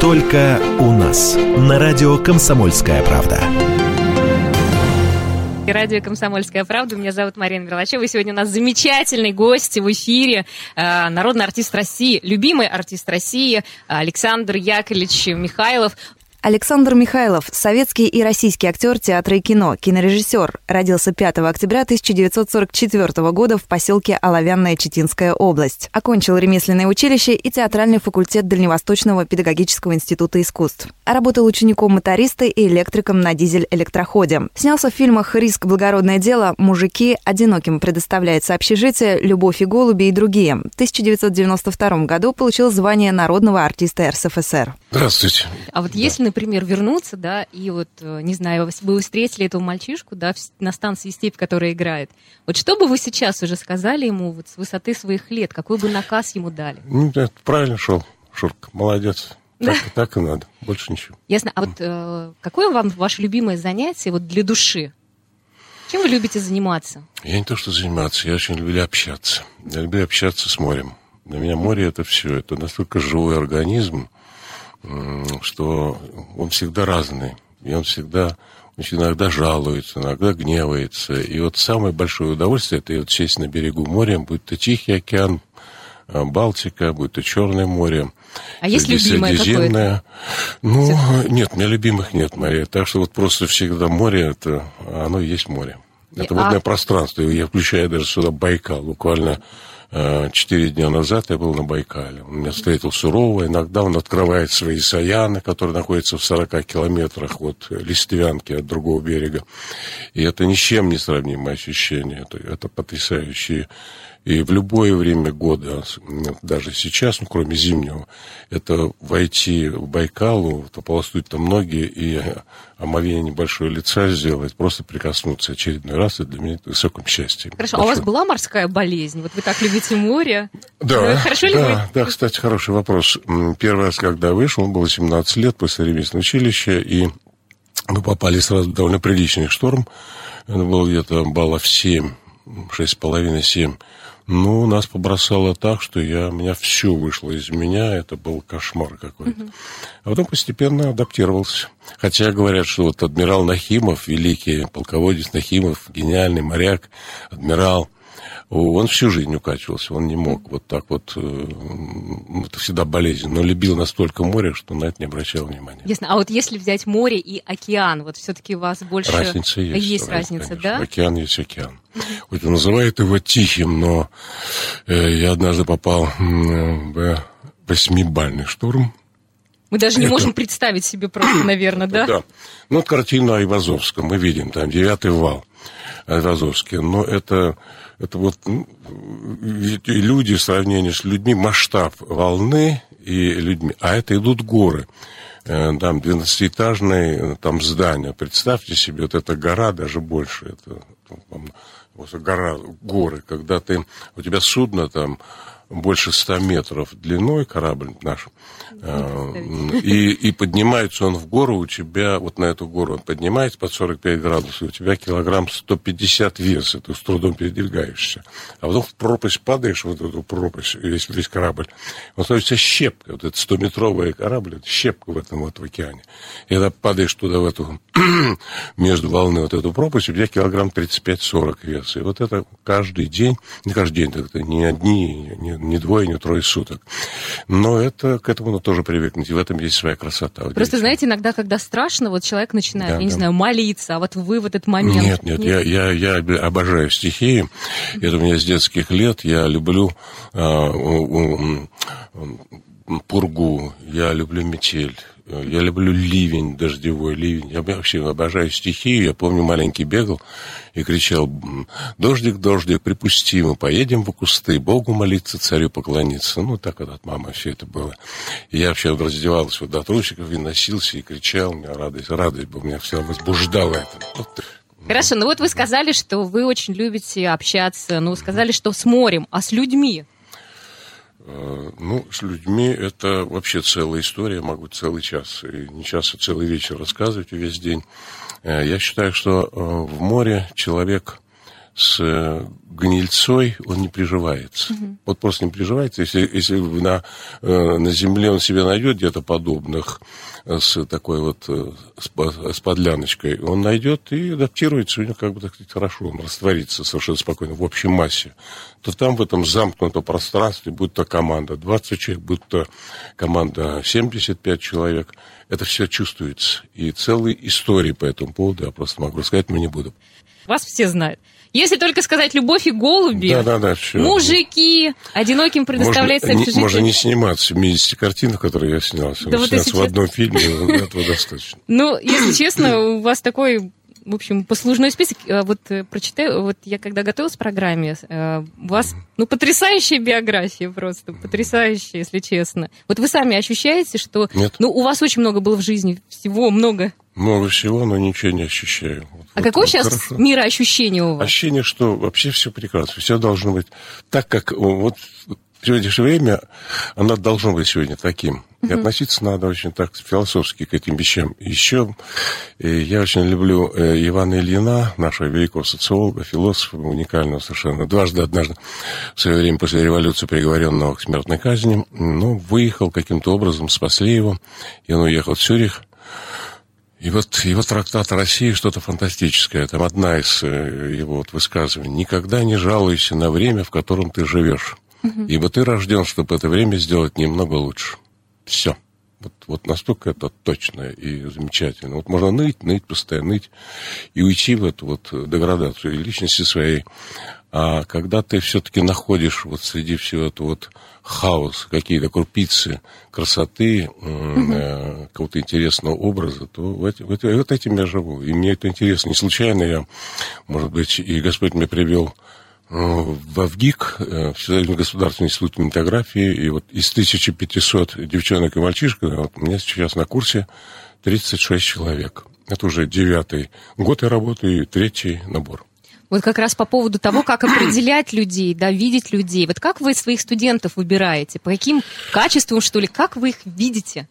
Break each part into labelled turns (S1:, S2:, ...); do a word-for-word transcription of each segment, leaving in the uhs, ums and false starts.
S1: Только у нас. На радио «Комсомольская правда».
S2: Радио «Комсомольская правда». Меня зовут Марина Мерлачева. Сегодня у нас замечательный гость в эфире. Народный артист России, любимый артист России Александр Яковлевич Михайлов.
S3: Александр Михайлов – советский и российский актер театра и кино, кинорежиссер. Родился пятого октября тысяча девятьсот сорок четвёртого года в поселке Оловянная, Читинская область. Окончил ремесленное училище и театральный факультет Дальневосточного педагогического института искусств. Работал учеником моториста и электриком на дизель-электроходе. Снялся в фильмах «Риск. Благородное дело», «Мужики», «Одиноким предоставляется общежитие», «Любовь и голуби» и другие. В тысяча девятьсот девяносто втором году получил звание народного артиста эр эс эф эс эр.
S4: Здравствуйте.
S2: А вот да. если, например, вернуться, да, и вот, не знаю, вы встретили этого мальчишку, да, на станции «Степь», которая играет, вот что бы вы сейчас уже сказали ему вот с высоты своих лет, какой бы наказ ему дали?
S4: Ну, это правильно шел, Шурка, молодец. Так, так и надо, больше ничего.
S2: Ясно. А вот э, какое вам ваше любимое занятие вот для души? Чем вы любите заниматься?
S4: Я не то что заниматься, я очень люблю общаться. Я люблю общаться с морем. Для меня море — это все. Это настолько живой организм, что он всегда разный. И он всегда, он иногда жалуется, иногда гневается. И вот самое большое удовольствие — это вот сесть на берегу моря, будь то Тихий океан, Балтика, будь то Черное море.
S2: А есть любимое какое-то?
S4: Ну, все... нет, у меня любимых нет, Мария. Так что вот просто всегда море, это, оно и есть море. Это и... водное а... пространство. Я включаю даже сюда Байкал. Буквально четыре дня назад я был на Байкале. Он меня встретил сурово. Иногда он открывает свои саяны, которые находятся в сорока километрах от Листвянки, от другого берега. И это ни с чем не сравнимое ощущение. Это, это потрясающее. И в любое время года, даже сейчас, ну, кроме зимнего, это войти в Байкалу, пополоснуть там ноги и омовение небольшого лица сделать, просто прикоснуться очередной раз, это для меня высоким счастьем.
S2: Хорошо, большое. А у вас была морская болезнь? Вот вы так любите море.
S4: Да,
S2: Хорошо ли
S4: да,
S2: вы...
S4: да, кстати, хороший вопрос. Первый раз, когда вышел, было семнадцать лет после ремесленного училища, и мы попали сразу в довольно приличный шторм. Это было где-то баллов семь, шесть с половиной, семь. Ну, нас побросало так, что я, у меня все вышло из меня, это был кошмар какой-то. Uh-huh. А потом постепенно адаптировался. Хотя говорят, что вот адмирал Нахимов, великий полководец Нахимов, гениальный моряк, адмирал, он всю жизнь укачивался, он не мог вот так вот, это всегда болезнь, но любил настолько море, что на это не обращал внимания.
S2: Ясно. А вот если взять море и океан, вот все-таки у вас больше...
S4: Разница есть.
S2: Есть разница,
S4: конечно.
S2: да?
S4: Океан есть океан. Хоть он называет его тихим, но э, я однажды попал в восьмибальный шторм.
S2: Мы даже не
S4: это...
S2: можем представить себе просто, наверное, да?
S4: Да. Ну, вот картину Айвазовском мы видим, там девятый вал Айвазовский, но это... Это вот ну, люди в сравнении с людьми, масштаб волны и людьми. А это идут горы. Там двенадцатиэтажные там здания. Представьте себе, вот эта гора даже больше. Это вот, гора, горы. Когда ты, у тебя судно там больше ста метров длиной, корабль наш, и, и поднимается он в гору, у тебя, вот на эту гору он поднимается под сорок пять градусов, у тебя килограмм сто пятьдесят веса, ты с трудом передвигаешься. А потом в пропасть падаешь, вот эту пропасть, весь, весь корабль, он становится щепкой, вот этот стометровый корабль, это щепка в этом вот в океане. И когда падаешь туда, в эту, между волны вот эту пропасть, у тебя килограмм тридцать пять сорок веса. И вот это каждый день, не каждый день, это не одни, не не двое, не трое суток. Но это, к этому надо тоже привыкнуть, и в этом есть своя красота.
S2: Просто, знаете, иногда, когда страшно, вот человек начинает, да, я не
S4: да.
S2: знаю, молиться, а вот вы в этот момент...
S4: Нет, нет, нет? Я, я, я обожаю стихии, это у меня с детских лет, я люблю а, у, у, пургу, я люблю метель. Я люблю ливень, дождевой ливень. Я вообще обожаю стихию. Я помню, маленький бегал и кричал: «Дождик, дождик, припусти, мы поедем в кусты, Богу молиться, царю поклониться». Ну, так вот от мамы все это было. И я вообще раздевался вот до трусиков и носился, и кричал. У меня радость, радость бы меня всегда возбуждала это. Вот.
S2: Хорошо, ну вот вы сказали, что вы очень любите общаться, ну, сказали, что с морем, а с людьми?
S4: Ну, с людьми это вообще целая история, могу целый час, и не час, а целый вечер рассказывать, весь день. Я считаю, что в море человек с гнильцой он не приживается. Угу. Вот просто не приживается. Если, если на, на земле он себе найдет где-то подобных с такой вот с подляночкой, он найдет и адаптируется, у него как бы так сказать хорошо, он растворится совершенно спокойно в общей массе. То там в этом замкнутом пространстве, будь то команда двадцать человек, будь то команда семьдесят пять человек, это все чувствуется. И целые истории по этому поводу я просто могу рассказать, но не буду.
S2: Вас все знают. Если только сказать «Любовь и голуби»,
S4: да, да, да, все.
S2: Мужики, одиноким предоставляется
S4: можно,
S2: общежитие.
S4: Можно не сниматься в семидесяти картинах, которые я снялся.
S2: Да вот
S4: сняться
S2: если
S4: в одном фильме, этого достаточно.
S2: Ну, если честно, у вас такой, в общем, послужной список. Вот прочитаю, вот я когда готовилась к программе, у вас, ну, потрясающая биография просто, потрясающая, если честно. Вот вы сами ощущаете, что...
S4: Нет.
S2: Ну, у вас очень много было в жизни, всего много...
S4: Много всего, но ничего не ощущаю. Вот,
S2: а
S4: вот,
S2: какое
S4: вот,
S2: сейчас
S4: хорошо.
S2: мироощущение у вас?
S4: Ощущение, что вообще все прекрасно. Все должно быть так, как вот в сегодняшнее время оно должно быть сегодня таким. И uh-huh. относиться надо очень так философски к этим вещам. Еще я очень люблю Ивана Ильина, нашего великого социолога, философа, уникального совершенно. Дважды, однажды в свое время после революции приговоренного к смертной казни, ну, выехал каким-то образом, спасли его, и он уехал в Цюрих. И вот его трактат о России что-то фантастическое. Там одна из его вот высказываний. «Никогда не жалуйся на время, в котором ты живешь. Угу. Ибо ты рожден, чтобы это время сделать немного лучше». Все. Вот, вот настолько это точно и замечательно. Вот можно ныть, ныть, постоянно ныть и уйти в эту вот деградацию личности своей. А когда ты все-таки находишь вот среди всего этого вот хаоса, какие-то крупицы красоты, mm-hmm. э, какого-то интересного образа, то вот, вот, вот этим я живу. И мне это интересно. Не случайно я, может быть, и Господь меня привел э, в ВГИК, э, Всесоюзный государственный институт кинематографии, и вот из тысячи пятисот девчонок и мальчишек, вот у меня сейчас на курсе тридцать шесть человек. Это уже девятый год я работаю, и третий набор.
S2: Вот как раз по поводу того, как определять людей, да, видеть людей. Вот как вы своих студентов выбираете? По каким качествам, что ли? Как вы их видите?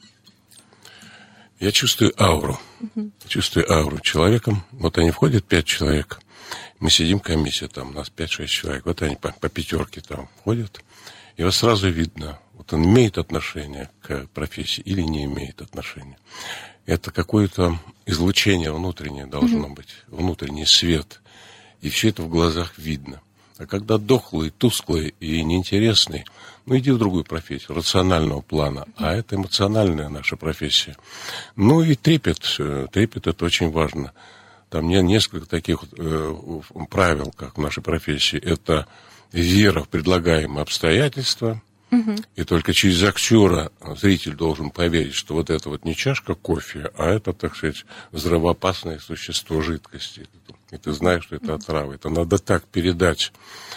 S4: Я чувствую ауру. Uh-huh. Чувствую ауру человеком. Вот они входят, пять человек. Мы сидим, комиссия там, у нас пять-шесть человек. Вот они по, по пятерке там входят. И вот сразу видно, вот он имеет отношение к профессии или не имеет отношения. Это какое-то излучение внутреннее должно uh-huh. быть. Внутренний свет. И все это в глазах видно. А когда дохлый, тусклый и неинтересный, ну, иди в другую профессию, рационального плана. А это эмоциональная наша профессия. Ну, и трепет. Трепет – это очень важно. Там нет несколько таких э, правил, как в нашей профессии. Это вера в предлагаемые обстоятельства. Угу. И только через актера зритель должен поверить, что вот это вот не чашка кофе, а это, так сказать, взрывоопасное существо жидкости. И ты знаешь, что это отрава. Это надо так передать,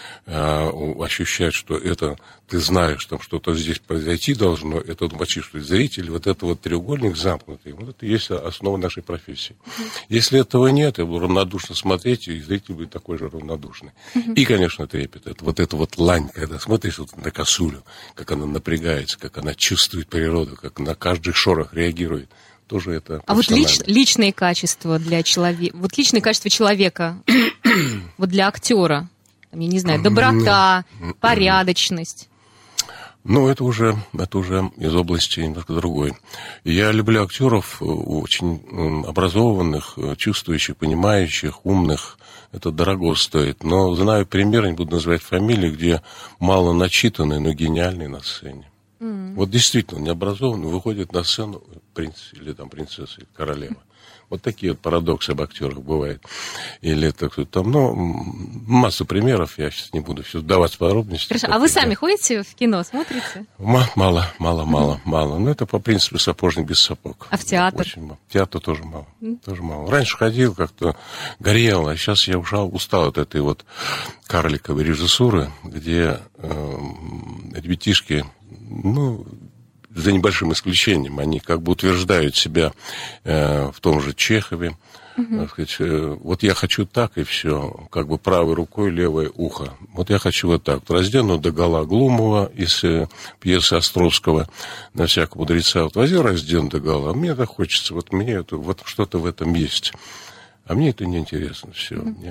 S4: ощущать, что это ты знаешь, что что-то здесь произойти должно, это почувствует зритель. Вот это вот треугольник замкнутый, вот это и есть основа нашей профессии. Uh-huh. Если этого нет, я буду равнодушно смотреть, и зритель будет такой же равнодушный. Uh-huh. И, конечно, трепет. Это вот эта вот лань, когда смотришь вот на косулю, как она напрягается, как она чувствует природу, как на каждый шорох реагирует. Тоже это
S2: а вот лич, личные качества для человека, вот личные качества человека, вот для актера, там, я не знаю, доброта, порядочность.
S4: Ну, это уже, это уже из области немножко другой. Я люблю актеров очень образованных, чувствующих, понимающих, умных. Это дорого стоит. Но знаю пример, не буду называть фамилии, где мало начитанные, но гениальные на сцене. Mm. Вот действительно, необразованный выходит на сцену принц или там принцесса, или королева. Вот такие вот парадоксы об актерах бывают. Или так, там, ну, массу примеров, я сейчас не буду все вдаваться в подробности.
S2: Хорошо, а вы сами ходите в кино, смотрите?
S4: Мало, мало, мало, мало, мало. Ну, это по принципу сапожник без сапог.
S2: А в театр?
S4: Очень мало. Театр тоже мало. Mm. Тоже мало. Раньше ходил, как-то горел, а сейчас я ушел, устал от этой вот карликовой режиссуры, где э, ребятишки, ну, за небольшим исключением, они как бы утверждают себя э, в том же Чехове. Uh-huh. Так сказать, э, вот я хочу так, и все, как бы правой рукой левое ухо. Вот я хочу вот так. Вот раздену догола Глумова из э, пьесы Островского «На всякого мудреца». Вот возьми раздену догола, а мне так хочется, вот мне это, вот что-то в этом есть. А мне это неинтересно, все. Uh-huh.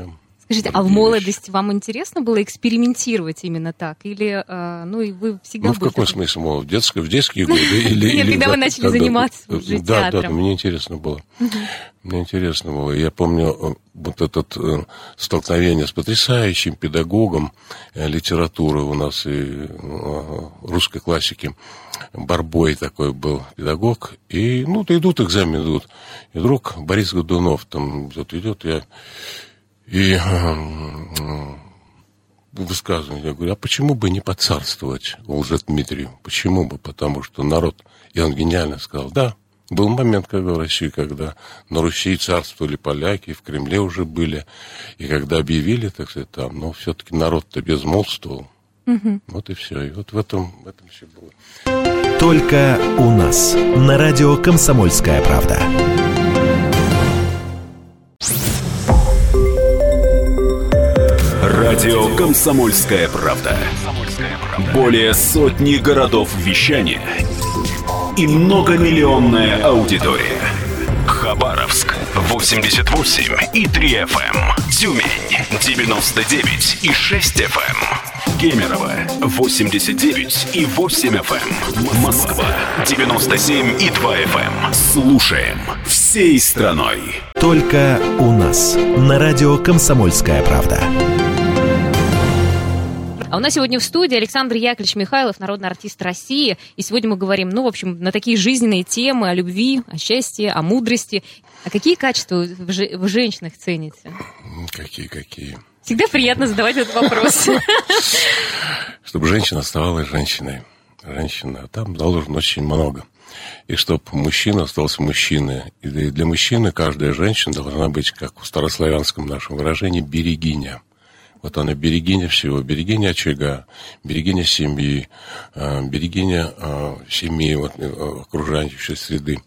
S2: Скажите, а в молодости вам интересно было экспериментировать именно так? Или, э, ну, и вы всегда...
S4: Ну, в какой смысле молод? В детские, в детские годы? Или,
S2: Нет,
S4: или
S2: когда вы начали заниматься уже
S4: да,
S2: театром.
S4: Да, да, мне интересно было. Мне интересно было. Я помню вот это э, столкновение с потрясающим педагогом э, литературы у нас и э, русской классики. Барбой такой был педагог. И, ну, идут экзамены, идут. И вдруг Борис Годунов там вот идет, я... И высказывание, я говорю, а почему бы не поцарствовать Лжедмитрию? Почему бы? Потому что народ... И он гениально сказал, да, был момент, когда в России, когда на Руси царствовали поляки, в Кремле уже были, и когда объявили, так сказать, там, но все-таки народ-то безмолвствовал. Угу. Вот и все. И вот в этом, в этом все было.
S1: Только у нас. На радио «Комсомольская правда».
S5: Радио «Комсомольская правда». Более сотни городов вещания и многомиллионная аудитория. Хабаровск восемьдесят восемь и три эф эм, Тюмень девяносто девять и шесть эф эм, Кемерово восемьдесят девять и восемь эф эм, Москва девяносто семь и два эф эм. Слушаем всей страной.
S1: Только у нас. На радио «Комсомольская правда».
S2: А у нас сегодня в студии Александр Яковлевич Михайлов, народный артист России. И сегодня мы говорим, ну, в общем, на такие жизненные темы, о любви, о счастье, о мудрости. А какие качества в, же- в женщинах цените?
S4: Какие, какие?
S2: Всегда приятно задавать этот вопрос.
S4: Чтобы женщина оставалась женщиной. Женщина, там должно очень много. И чтобы мужчина остался мужчиной. И для мужчины каждая женщина должна быть, как в старославянском нашем выражении, берегиня. Вот она берегиня всего, берегиня очага, берегиня семьи, берегиня семьи, вот, окружающей среды.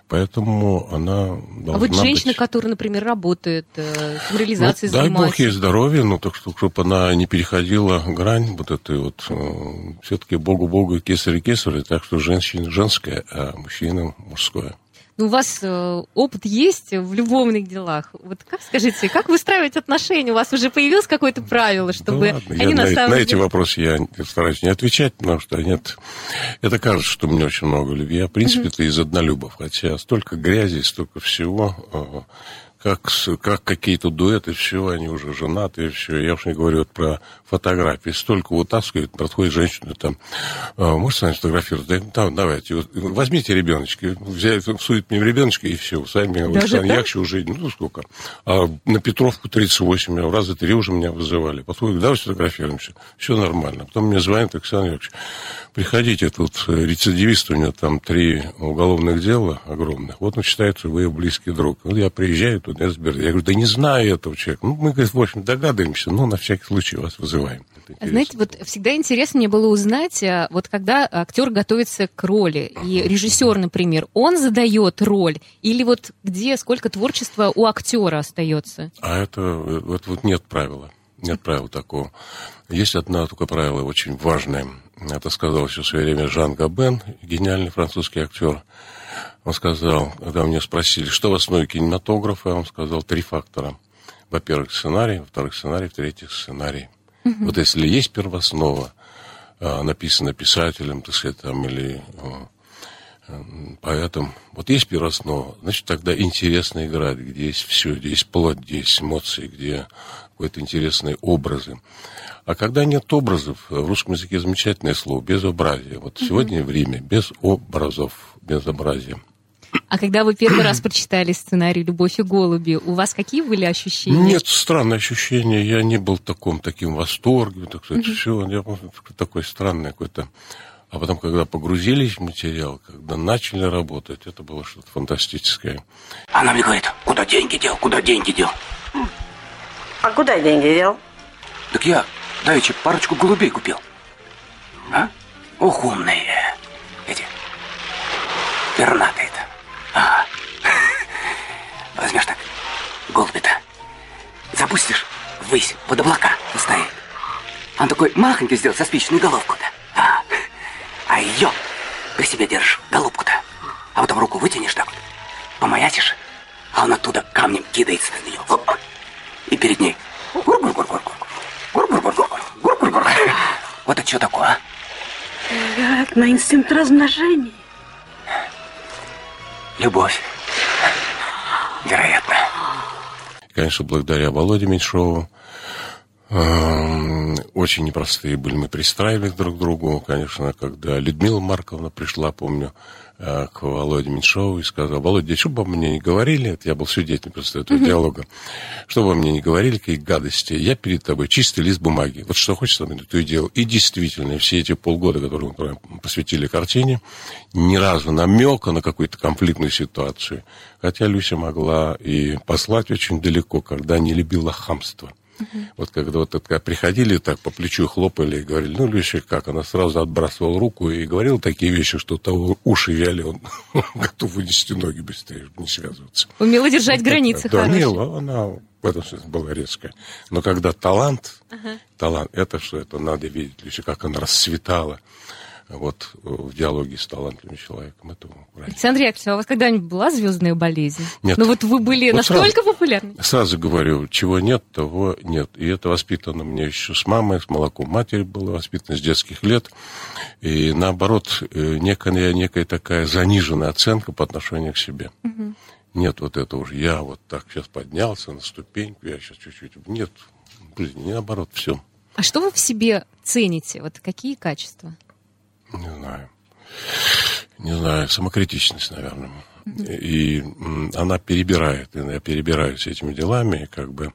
S4: Поэтому она должна
S2: А вот женщина,
S4: быть...
S2: которая, например, работает, самореализацией
S4: ну,
S2: занимается...
S4: Дай бог ей здоровья, ну, так что, чтобы она не переходила грань вот этой вот... Все-таки Богу-Богу и кесарю-кесарю, так что женщина женская, а мужчина мужское.
S2: Ну, у вас э, опыт есть в любовных делах. Вот как, скажите, как выстраивать отношения? У вас уже появилось какое-то правило, чтобы
S4: да ладно,
S2: они
S4: я
S2: на
S4: на,
S2: самом
S4: на
S2: деле...
S4: эти вопросы я стараюсь не отвечать, потому что нет... Это кажется, что у меня очень много любви. Я, в принципе, это из однолюбов. Хотя столько грязи, столько всего... Как, как какие-то дуэты, все, они уже женаты, все. Я уж не говорю вот про фотографии. Столько вытаскивают, подходит женщина, там, может, с вами сфотографировать? Да, да, давайте, вот, возьмите ребеночки, взяли, сует мне в ребеночка, и все, сами, Александр Яковлевич уже, ну, сколько? А на Петровку тридцать восемь, а раза три уже меня вызывали. Подходит, давайте сфотографируемся. Все нормально. Потом мне звонит Александр Яковлевич, приходите, тут рецидивист, у него там три уголовных дела огромных. Вот он считает, что вы его близкий друг. Вот я приезжаю, я говорю, да не знаю этого человека. Ну, мы, говорит, в общем, догадываемся, но на всякий случай вас вызываем.
S2: Знаете, вот всегда интересно мне было узнать, вот когда актер готовится к роли, и режиссер, например, он задает роль, или вот где, сколько творчества у актера остается?
S4: А это вот, вот нет правила. Нет правила такого. Есть одно только правило очень важное. Это сказал еще в свое время Жан Габен, гениальный французский актер. Он сказал, когда меня спросили, что в основе кинематографа, он сказал три фактора. Во-первых, сценарий, во-вторых, сценарий, в-третьих, сценарий. Mm-hmm. Вот если есть первооснова, написана писателем, так сказать, там, или поэтом, вот есть первооснова, значит, тогда интересно играть, где есть все, где есть плоть, где есть эмоции, где какие-то интересные образы. А когда нет образов, в русском языке замечательное слово, безобразие. Вот mm-hmm. сегодня время без образов, безобразия.
S2: А когда вы первый раз прочитали сценарий «Любовь и голуби», у вас какие были ощущения?
S4: Нет, странные ощущения. Я не был в таком таким восторге. Так сказать, mm-hmm. все, я такой странный какой-то. А потом, когда погрузились в материал, когда начали работать, это было что-то фантастическое.
S6: Она мне говорит, куда деньги дел, куда деньги дел?
S7: А куда деньги дел?
S6: Так я давеча парочку голубей купил. А? Ох, умные эти. Пернатые-то. Ага. Возьмешь так, голуби-то, запустишь ввысь, под облака стоит. Он такой махонький сделал со спичную головку-то. А, а ее при себе держишь, голубку-то. А потом руку вытянешь так вот, помаячишь, а он оттуда камнем кидается на нее. Оп, и перед ней. Ура! Вот это что такое, а?
S7: Вероятно, инстинкт размножения.
S6: Любовь. Вероятно.
S4: Конечно, благодаря Володе Меньшову очень непростые были. Мы пристраивались друг к другу. Конечно, когда Людмила Марковна пришла, помню, к Володе Меньшову и сказала: Володя, что бы мне не говорили, это я был свидетелем просто этого mm-hmm. диалога, что бы мне не говорили, какие гадости, я перед тобой чистый лист бумаги. Вот что хочешь, там, то и делал. И действительно, все эти полгода, которые мы посвятили картине, ни разу намека на какую-то конфликтную ситуацию. Хотя Люся могла и послать очень далеко, когда не любила хамство. Uh-huh. Вот когда вот это, приходили так по плечу хлопали и говорили: ну, Люся, как? Она сразу отбрасывала руку и говорила такие вещи, что у того уши вяли, он готов вынести ноги быстрее, чтобы не связываться.
S2: Умела держать границы,
S4: да,
S2: хорошие.
S4: умела, она в этом смысле была резкая. Но когда талант, uh-huh. талант, это что? Это надо видеть, Люся, как она расцветала. Вот в диалоге с талантливым человеком. Это
S2: Александр Яковлевич, а у вас когда-нибудь была звездная болезнь?
S4: Нет.
S2: Ну вот вы были вот настолько
S4: сразу,
S2: популярны?
S4: Сразу говорю, чего нет, того нет. И это воспитано мне еще с мамой, с молоком матери было воспитано с детских лет. И наоборот, некая, некая такая заниженная оценка по отношению к себе. Угу. Нет вот этого уже. Я вот так сейчас поднялся на ступеньку, я сейчас чуть-чуть... Нет, в жизни наоборот, все.
S2: А что вы в себе цените? Вот какие качества?
S4: Не знаю. Не знаю. Самокритичность, наверное. Mm-hmm. И м, она перебирает. И я перебираю с этими делами, и как бы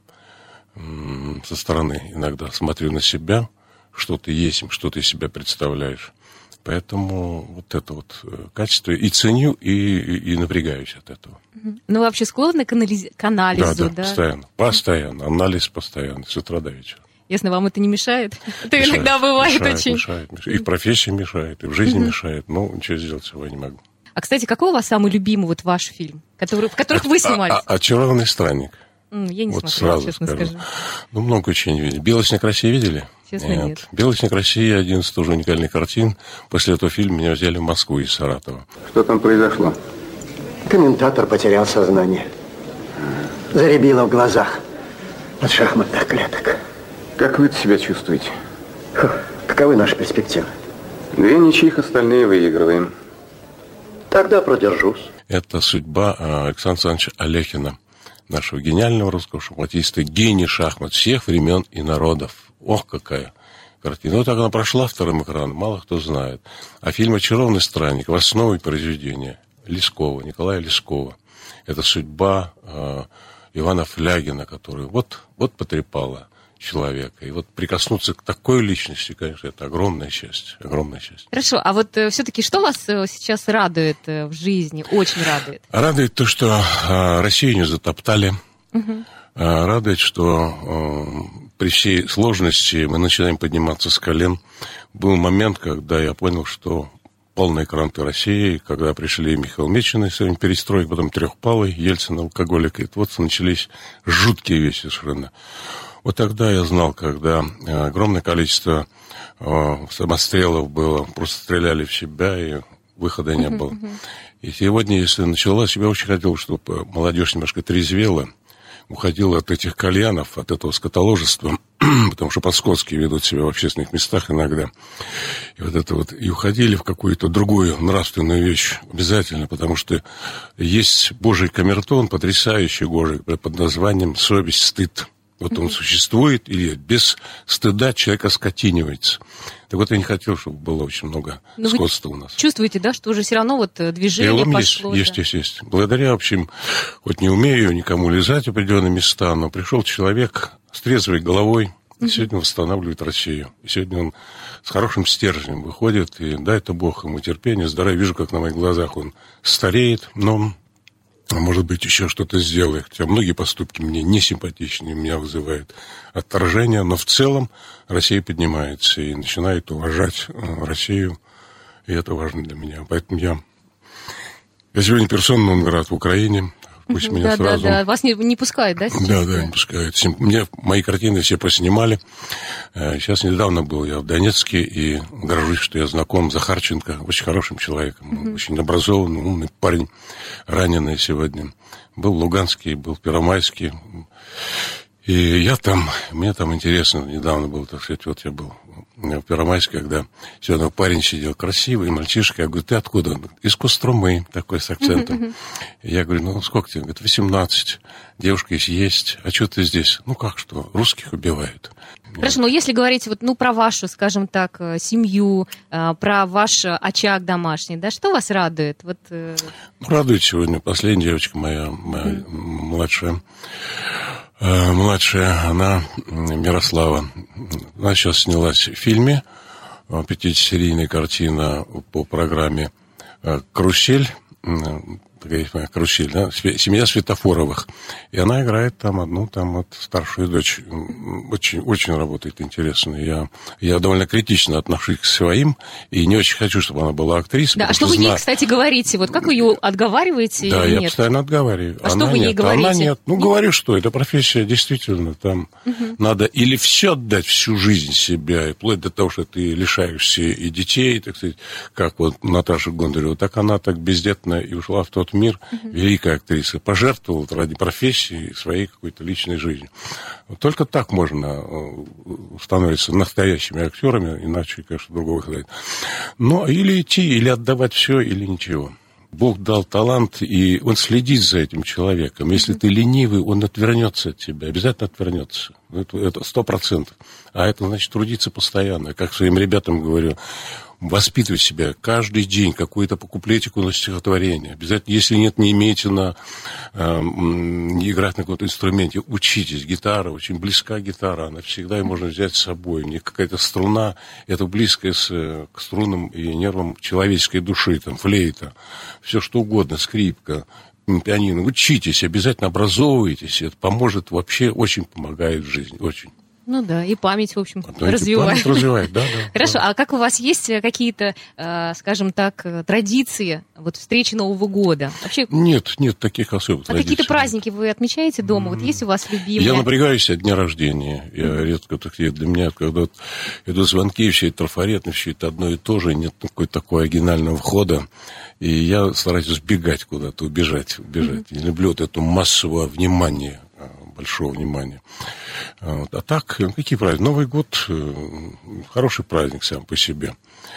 S4: м, со стороны иногда смотрю на себя, что ты есть, что ты из себя представляешь. Поэтому вот это вот качество и ценю, и, и, и напрягаюсь от этого.
S2: Mm-hmm. Ну, вообще склонны к, анализ... к анализу, да?
S4: Да, да, постоянно. Постоянно. Анализ постоянно, с утра до вечера.
S2: Ясно, вам это не мешает? Это
S4: мешает,
S2: иногда бывает
S4: мешает,
S2: очень.
S4: Мешает, мешает. И в профессии мешает, и в жизни mm-hmm. мешает. Ну, ничего сделать всего я не могу.
S2: А, кстати, какой у вас самый любимый вот ваш фильм, который, в которых а, вы снимались?
S4: А, а, «Очарованный странник».
S2: Mm, я не
S4: вот
S2: смотрела,
S4: сразу
S2: честно
S4: скажу.
S2: скажу.
S4: Ну, много очень видели. «Белый снег России» видели?
S2: Честно,
S4: нет.
S2: нет.
S4: «Белый снег России» один из тоже уникальных картин. После этого фильма меня взяли в Москву из Саратова.
S8: Что там произошло?
S9: Комментатор потерял сознание. Заребило в глазах от шахматных клеток.
S8: Как вы себя чувствуете?
S9: Фу, каковы наши перспективы?
S8: Две ничьих, остальные выигрываем.
S9: Тогда продержусь.
S4: Это судьба Александра Александровича Алехина, нашего гениального русского шахматиста, гений шахмат всех времен и народов. Ох, какая картина. Вот так она прошла вторым экраном, мало кто знает. А фильм «Очарованный странник» в основе произведения Лескова, Николая Лескова. Это судьба э, Ивана Флягина, который вот, вот потрепала человека. И вот прикоснуться к такой личности, конечно, это огромное счастье. Огромное счастье.
S2: Хорошо, а вот э, все-таки что вас э, сейчас радует э, в жизни, очень радует?
S4: Радует то, что э, Россию не затоптали. Угу. Э, радует, что э, при всей сложности мы начинаем подниматься с колен. Был момент, когда я понял, что полный кранты России, когда пришли Михаил Меченый с своим перестройкой, потом Трехпалый, Ельцин, алкоголик, и вот начались жуткие вещи совершенно. Вот тогда я знал, когда огромное количество э, самострелов было, просто стреляли в себя, и выхода не было. Uh-huh, uh-huh. И сегодня, если началось, я очень хотел, чтобы молодежь немножко трезвела, уходила от этих кальянов, от этого скотоложества, потому что по-скотски ведут себя в общественных местах иногда. И вот это вот, и уходили в какую-то другую нравственную вещь обязательно, потому что есть Божий камертон, потрясающий Божий, под названием «Совесть, стыд». Вот он существует, и без стыда человек оскотинивается. Так вот, я не хотел, чтобы было очень много но скотства у нас.
S2: Чувствуете, да, что уже все равно вот движение пошло?
S4: Есть, да? есть, есть, есть. Благодаря, в общем, хоть не умею никому лизать определенные места, но пришел человек с трезвой головой, и сегодня восстанавливает Россию. И сегодня он с хорошим стержнем выходит, и дай-то Бог ему терпения, здоровья. Вижу, как на моих глазах он стареет, но... может быть, еще что-то сделает. Хотя многие поступки мне не симпатичны, меня вызывают отторжение, но в целом Россия поднимается и начинает уважать Россию, и это важно для меня. Поэтому я, я сегодня персона нон грата в Украине. Пусть
S2: uh-huh,
S4: меня
S2: да,
S4: сразу...
S2: Да, да, вас не, не пускают, да? Сейчас?
S4: Да, да, не пускают. Мне мои картины все поснимали. Сейчас недавно был я в Донецке, и горжусь, что я знаком с Захарченко, очень хорошим человеком, uh-huh. очень образованный, умный парень, раненый сегодня. Был в Луганске, был в Первомайске. И я там, мне там интересно, недавно было, так сказать, вот я был в Первомайске, когда все равно парень сидел красивый, мальчишка, я говорю, ты откуда? Он говорит, из Костромы, такой с акцентом. Uh-huh. Я говорю, ну сколько тебе? Он говорит, восемнадцать. Девушка есть, есть. А что ты здесь? Ну как что? Русских убивают.
S2: Хорошо, но если говорить вот, ну, про вашу, скажем так, семью, про ваш очаг домашний, да, что вас радует? Вот... Ну,
S4: радует сегодня последняя девочка моя, моя mm. младшая. Младшая, она, Мирослава, она сейчас снялась в фильме, пятидесятисерийная картина по программе «Карусель», «Карусель», да, «Семья Светофоровых». И она играет там одну, там вот старшую дочь. Очень, очень работает интересно. Я, я довольно критично отношусь к своим, и не очень хочу, чтобы она была актрисой.
S2: Да, а что вы зна... ей, кстати, говорите? Вот как вы ее отговариваете
S4: да,
S2: или
S4: я
S2: нет?
S4: постоянно отговариваю.
S2: А
S4: она
S2: что вы
S4: нет,
S2: ей говорите?
S4: Она нет. Ну, говорю, что эта профессия действительно там угу. надо или все отдать, всю жизнь себя, и вплоть до того, что ты лишаешься и детей, так сказать, как вот Наташа Гондарева, так она так бездетно и ушла в тот мир, угу. великая актриса, пожертвовала ради профессии своей какой-то личной жизни. Вот только так можно становиться настоящими актерами, иначе, конечно, другого выхода нет. Но или идти, или отдавать все, или ничего. Бог дал талант, и он следит за этим человеком. Если mm-hmm. ты ленивый, он отвернется от тебя, обязательно отвернется. Это сто процентов. А это значит трудиться постоянно. Как своим ребятам говорю, воспитывай себя каждый день, какую-то по куплетику на стихотворение. Обязательно, если нет, не имейте на э, играть на каком-то инструменте, учитесь. Гитара, очень близка гитара, она всегда ее можно взять с собой. У нее какая-то струна, это близкая с, к струнам и нервам человеческой души, там, флейта, все что угодно, скрипка, пианино. Учитесь, обязательно образовывайтесь, это поможет, вообще очень помогает в жизни, очень.
S2: Ну да, и память, в общем,
S4: а
S2: развивает.
S4: Память развивает, да, да.
S2: Хорошо,
S4: да.
S2: А как у вас есть какие-то, скажем так, традиции вот встречи Нового года? Вообще...
S4: Нет, нет таких особых
S2: а
S4: традиций.
S2: Какие-то праздники вы отмечаете дома? Вот есть у вас любимые?
S4: Я напрягаюсь от дня рождения. Я mm-hmm. редко такие. Для меня, когда вот идут звонки, все это трафаретно, все это одно и то же, нет какой-то такого оригинального входа. И я стараюсь сбегать куда-то, убежать, убежать. Mm-hmm. Я люблю вот это массовое внимание, большого внимания. Вот. А так, какие праздники? Новый год – хороший праздник сам по себе.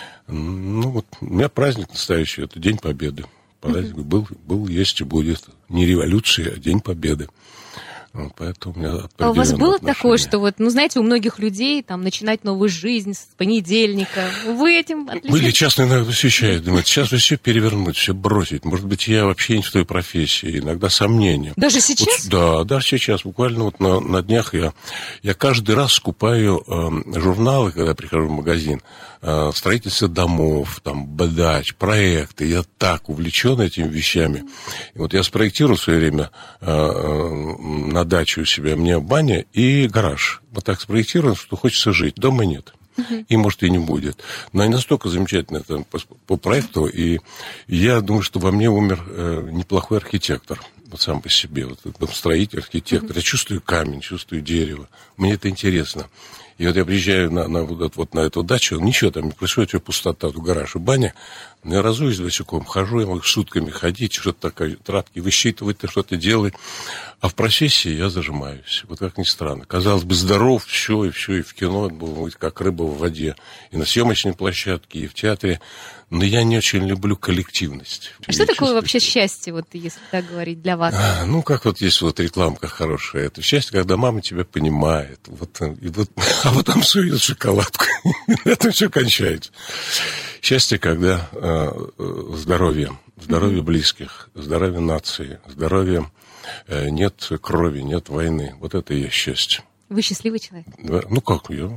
S4: Ну, вот у меня праздник настоящий – это День Победы. Праздник mm-hmm. был, был, есть и будет. Не революция, а День Победы. Вот, поэтому у меня
S2: а у вас было
S4: отношение.
S2: такое, что вот, ну, знаете, у многих людей там начинать новую жизнь с понедельника. Вы этим отличаетесь?
S4: Были часто иногда посещают, думают, сейчас бы все перевернуть, все бросить. Может быть, я вообще не в той профессии. Иногда сомнения.
S2: Даже сейчас?
S4: Вот, да, даже сейчас. Буквально вот на, на днях я, я каждый раз скупаю э, журналы, когда прихожу в магазин, э, строительство домов, там, дач, проекты. Я так увлечен этими вещами. И вот я спроектировал в свое время э, э, на даче у себя, мне баня и гараж. Вот так спроектирован, что хочется жить. Дома нет. Uh-huh. И, может, и не будет. Но они настолько замечательно там, по, по проекту, и я думаю, что во мне умер э, неплохой архитектор. Вот сам по себе. Вот, вот, строитель, архитектор. Uh-huh. Я чувствую камень, чувствую дерево. Мне это интересно. И вот я приезжаю на, на, вот, вот на эту дачу, ничего там не происходит, у меня пустота, тут гараж и баня. Я разуюсь босиком, хожу, я могу сутками ходить, что-то такое, тратки высчитывать, что-то делать. А в профессии я зажимаюсь. Вот как ни странно. Казалось бы, здоров, все, и все, и в кино, как рыба в воде. И на съемочной площадке, и в театре. Но я не очень люблю коллективность.
S2: А что такое вообще счастье, вот, если так говорить, для вас?
S4: А, ну, как вот есть вот рекламка хорошая. Это счастье, когда мама тебя понимает. Вот, и вот, а потом сует шоколадку. Это все кончается. Счастье, когда э, здоровье, здоровье mm-hmm. близких, здоровье нации, здоровье, э, нет крови, нет войны. Вот это и есть счастье.
S2: Вы счастливый человек?
S4: Да, ну как, я,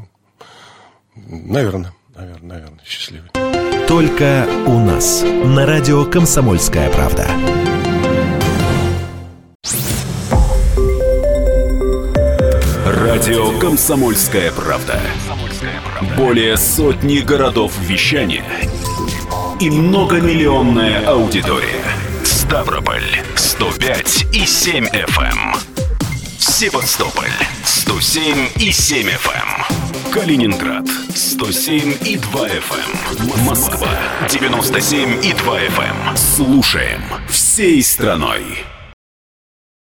S4: наверное, наверное, наверное, счастливый.
S1: Только у нас на радио «Комсомольская правда».
S5: Радио «Комсомольская правда». Более сотни городов вещания и многомиллионная аудитория. Ставрополь сто пять и семь эф эм. Севастополь сто семь и семь эф эм. Калининград сто семь и два эф эм. Москва девяносто семь и два эф эм. Слушаем всей страной.